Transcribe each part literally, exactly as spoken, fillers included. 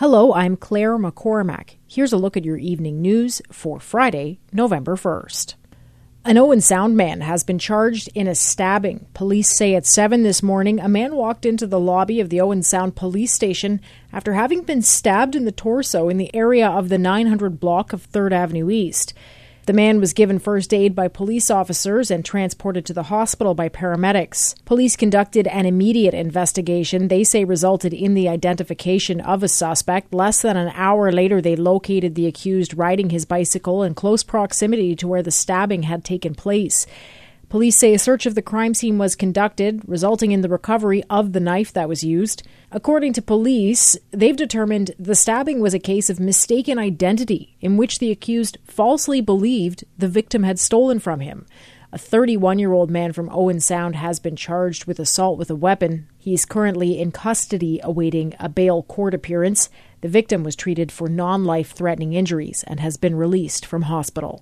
Hello, I'm Claire McCormack. Here's a look at your evening news for Friday, November first. An Owen Sound man has been charged in a stabbing. Police say at seven this morning, a man walked into the lobby of the Owen Sound police station after having been stabbed in the torso in the area of the nine hundred block of third Avenue East. The man was given first aid by police officers and transported to the hospital by paramedics. Police conducted an immediate investigation they say resulted in the identification of a suspect. Less than an hour later, they located the accused riding his bicycle in close proximity to where the stabbing had taken place. Police say a search of the crime scene was conducted, resulting in the recovery of the knife that was used. According to police, they've determined the stabbing was a case of mistaken identity in which the accused falsely believed the victim had stolen from him. A thirty-one-year-old man from Owen Sound has been charged with assault with a weapon. He is currently in custody awaiting a bail court appearance. The victim was treated for non-life-threatening injuries and has been released from hospital.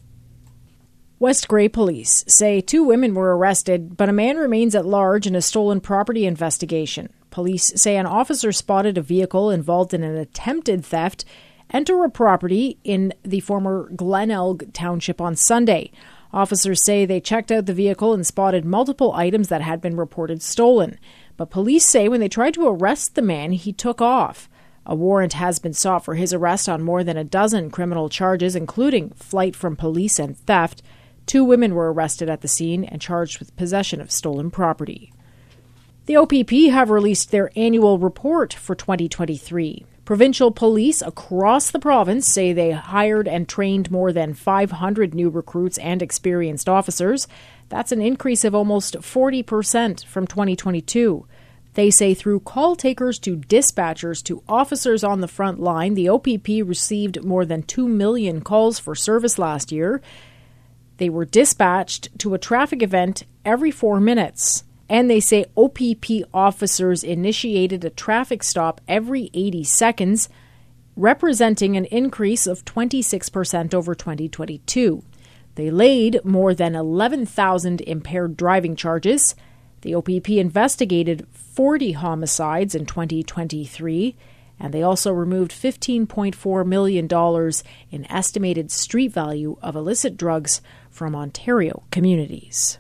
West Grey police say two women were arrested, but a man remains at large in a stolen property investigation. Police say an officer spotted a vehicle involved in an attempted theft enter a property in the former Glenelg Township on Sunday. Officers say they checked out the vehicle and spotted multiple items that had been reported stolen. But police say when they tried to arrest the man, he took off. A warrant has been sought for his arrest on more than a dozen criminal charges, including flight from police and theft. Two women were arrested at the scene and charged with possession of stolen property. The O P P have released their annual report for twenty twenty-three. Provincial police across the province say they hired and trained more than five hundred new recruits and experienced officers. That's an increase of almost forty percent from twenty twenty-two. They say through call takers to dispatchers to officers on the front line, the O P P received more than two million calls for service last year. They were dispatched to a traffic event every four minutes. And they say O P P officers initiated a traffic stop every eighty seconds, representing an increase of twenty-six percent over twenty twenty-two. They laid more than eleven thousand impaired driving charges. The O P P investigated forty homicides in twenty twenty-three, and they also removed fifteen point four million dollars in estimated street value of illicit drugs from Ontario communities.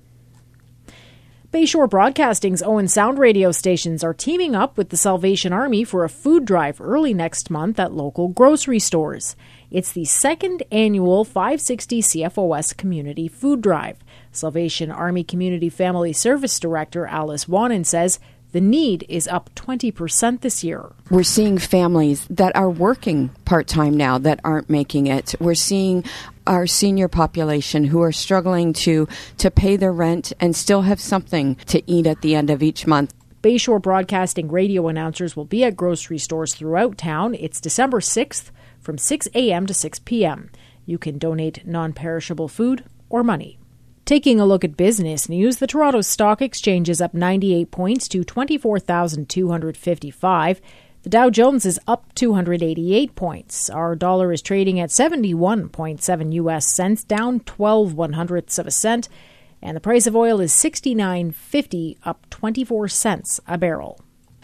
Bayshore Broadcasting's Owen Sound radio stations are teaming up with the Salvation Army for a food drive early next month at local grocery stores. It's the second annual five sixty C F O S Community Food Drive. Salvation Army Community Family Service Director Alice Wannen says the need is up twenty percent this year. We're seeing families that are working part-time now that aren't making it. We're seeing our senior population who are struggling to, to pay their rent and still have something to eat at the end of each month. Bayshore Broadcasting radio announcers will be at grocery stores throughout town. It's December sixth from six a.m. to six p.m. You can donate non-perishable food or money. Taking a look at business news, the Toronto Stock Exchange is up ninety-eight points to twenty-four thousand two hundred fifty-five. The Dow Jones is up two hundred eighty-eight points. Our dollar is trading at seventy-one point seven U S cents, down twelve one hundredths of a cent. And the price of oil is sixty-nine fifty, up twenty-four cents a barrel.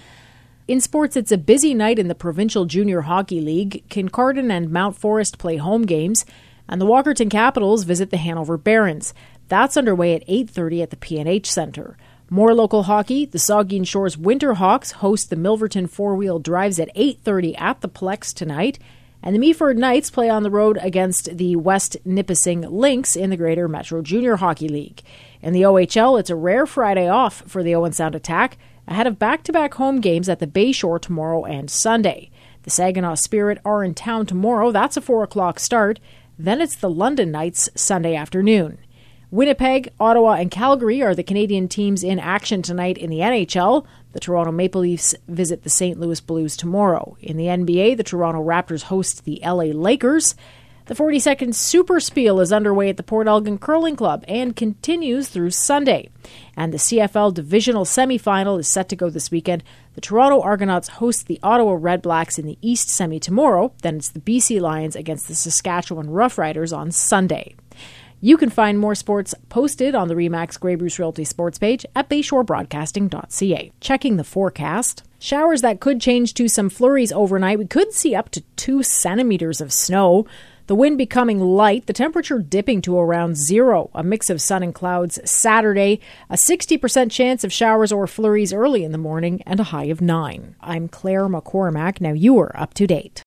In sports, it's a busy night in the Provincial Junior Hockey League. Kincardine and Mount Forest play home games, and the Walkerton Capitals visit the Hanover Barons. That's underway at eight thirty at the P and H Centre. More local hockey, the Saugeen Shores Winterhawks host the Milverton Four-Wheel Drives at eight thirty at the Plex tonight. And the Meaford Knights play on the road against the West Nipissing Lynx in the Greater Metro Junior Hockey League. In the O H L, it's a rare Friday off for the Owen Sound Attack, ahead of back-to-back home games at the Bayshore tomorrow and Sunday. The Saginaw Spirit are in town tomorrow. That's a four o'clock start. Then it's the London Knights Sunday afternoon. Winnipeg, Ottawa, and Calgary are the Canadian teams in action tonight in the N H L. The Toronto Maple Leafs visit the Saint Louis Blues tomorrow. In the N B A, the Toronto Raptors host the L A Lakers. The forty-second Super Spiel is underway at the Port Elgin Curling Club and continues through Sunday. And the C F L Divisional Semifinal is set to go this weekend. The Toronto Argonauts host the Ottawa Redblacks in the East Semi tomorrow. Then it's the B C Lions against the Saskatchewan Roughriders on Sunday. You can find more sports posted on the Remax Grey Bruce Realty sports page at bayshore broadcasting dot c a. Checking the forecast. Showers that could change to some flurries overnight. We could see up to two centimeters of snow. The wind becoming light, the temperature dipping to around zero. A mix of sun and clouds Saturday, a sixty percent chance of showers or flurries early in the morning, and a high of nine. I'm Claire McCormack. Now you are up to date.